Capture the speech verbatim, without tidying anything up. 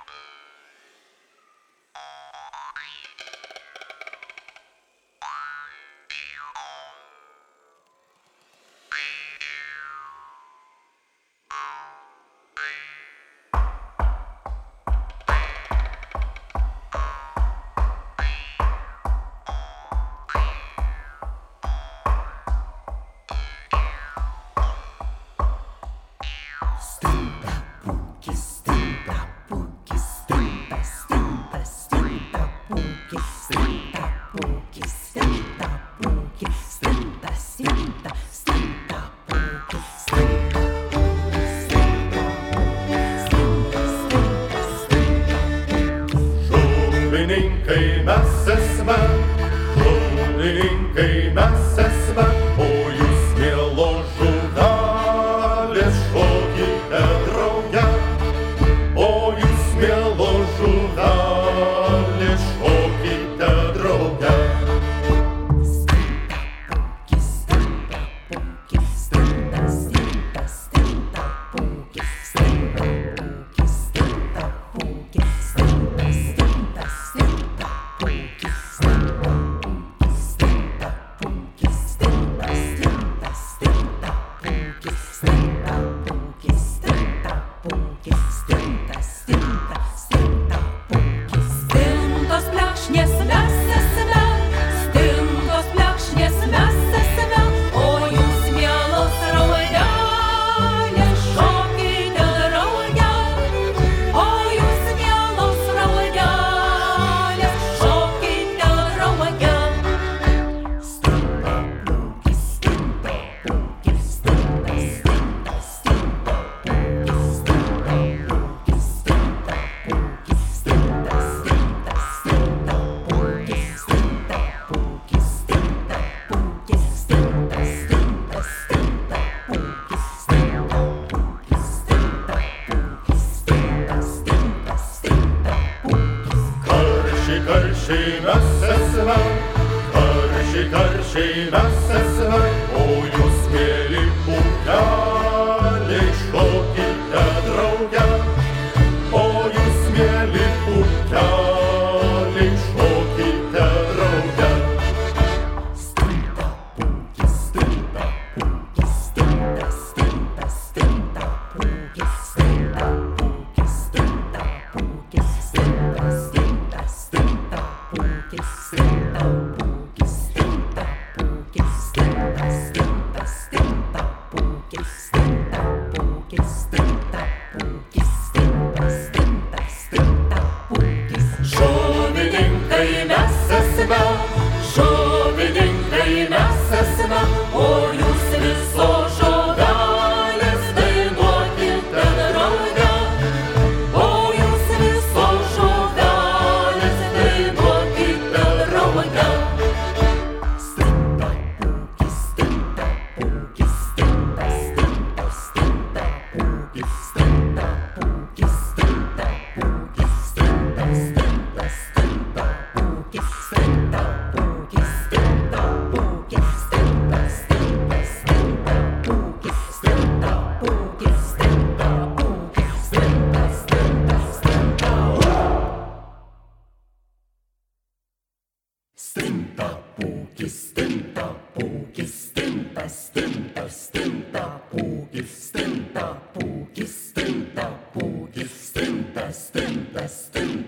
Žuvininkai mes esme, žuvininkai mes esme, o jūs mielo žuvelės šokite drauge, o jūs mielo žuvelės šokite drauge. Karšiai mes esme, karšiai, karšiai mes esme, o jūs mėly pūkeliai šokite drauge, o jūs mėly pūkeliai šokite drauge. Stinta pūkis, stinta pūkis, stinta, stinta, stinta pūkis, stinta pūkis, stinta pūkis, stinta, stinta, stinta. Pūkis, stinta, pūkis, stinta, pūkis, stinta, stinta, stinta, pūkis, stinta, pūkis, stinta, pūkis, stinta, stinta, stinta, pūkis. Žuvininkai mes esme, žuvininkai mes esme, o jūs visos žuvelės dainuokite drauge, o jūs visos žuvelės dainuokite drauge. Stinta pūkis, stinta pūkis, stinta, stinta, stinta pūkis, stinta pūkis, stinta pūkis, stinta, stinta, stinta pūkis, stinta pūkis, stinta pūkis, stinta, stinta, stinta pūkis, stinta pūkis, stinta pūkis, stinta, stinta, stinta. Stinta pūkis, stinta pūkis, stinta, stinta, stinta pūkis, stinta pūkis, stinta pūkis, stinta, stinta, stinta.